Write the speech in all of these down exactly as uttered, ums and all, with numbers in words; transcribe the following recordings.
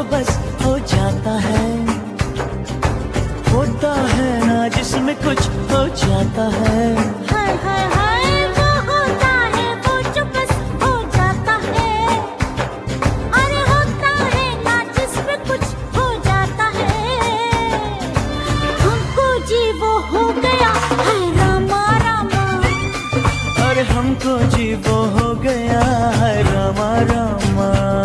जो बस हो जाता है, होता है ना जिसमें कुछ हो जाता है। हाय हाय हाय वो होता है वो जो बस हो जाता है, अरे होता है ना जिसमें कुछ हो जाता है। हमको जी वो हो गया है रामा रामा, अरे हमको जी वो हो गया है रामा रामा।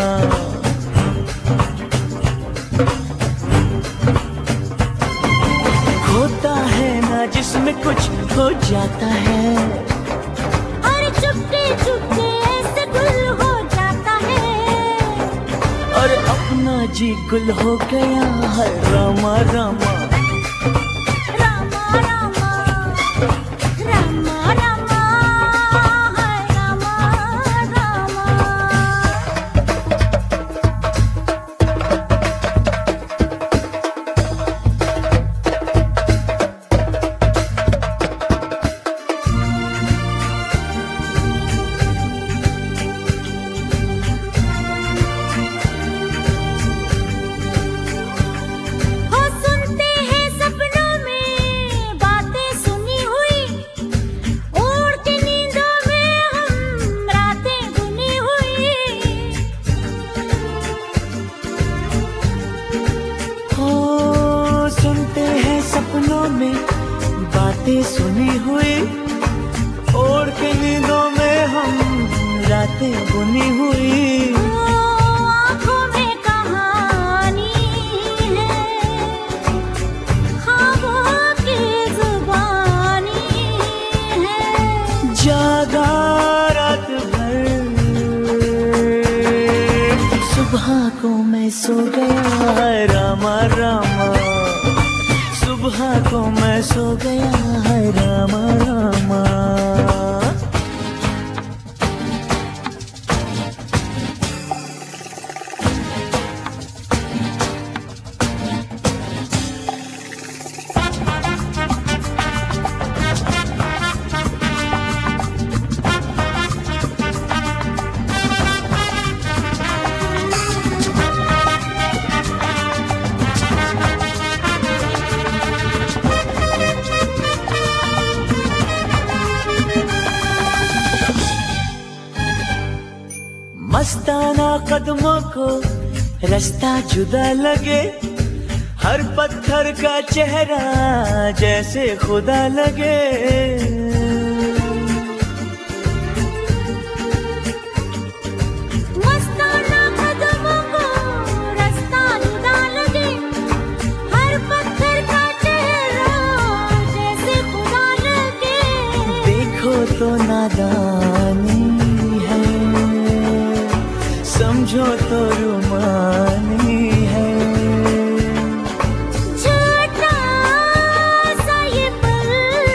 होता है ना जिसमें कुछ हो जाता है, अरे चुपके चुपके ऐसे गुल हो जाता है। और अपना जी गुल हो गया है रामा रामा। रामा रामा रामा रामा हाय रामा रामा। हो सुनते हैं सपनों में बातें सुनी हुई, उड़ के नींदों में हम रातें बुनी हुई। हो सुनते हैं सपनों में बातें सुनी हुई, ओढ़ के नींदों में हम रातें बुनी हुई। ओ, आँखों में कहानी है, ख्वाबों की जुबानी है। जागा रात भर, सुबह को मैं सो गया है रामा रामा। सुबह को मैं सो गया है रामा रामा। मस्ताना कदमों को रास्ता जुदा लगे, हर पत्थर का चेहरा जैसे खुदा लगे। मस्ताना कदमों को रास्ता जुदा लगे, हर पत्थर का चेहरा जैसे खुदा लगे। देखो तो नादानी है, समझो तो रुमानी है। झूठा सा ये पल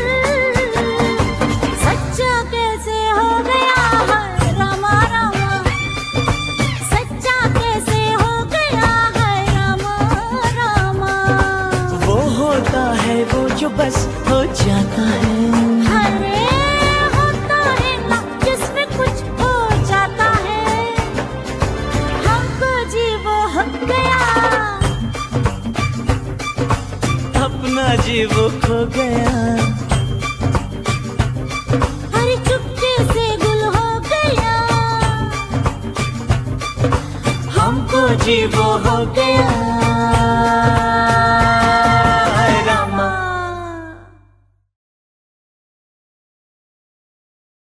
सच्चा कैसे हो गया है रामा रामा, सच्चा कैसे हो गया है रामा रामा। वो होता है वो जो बस हो जाता है, अरे होता है ना जिसमें कुछ हो जाता है। हमको जी वो हो गया, अपना जी वो खो गया। अरे चुपके से गुल हो गया, हमको जी वो हो गया।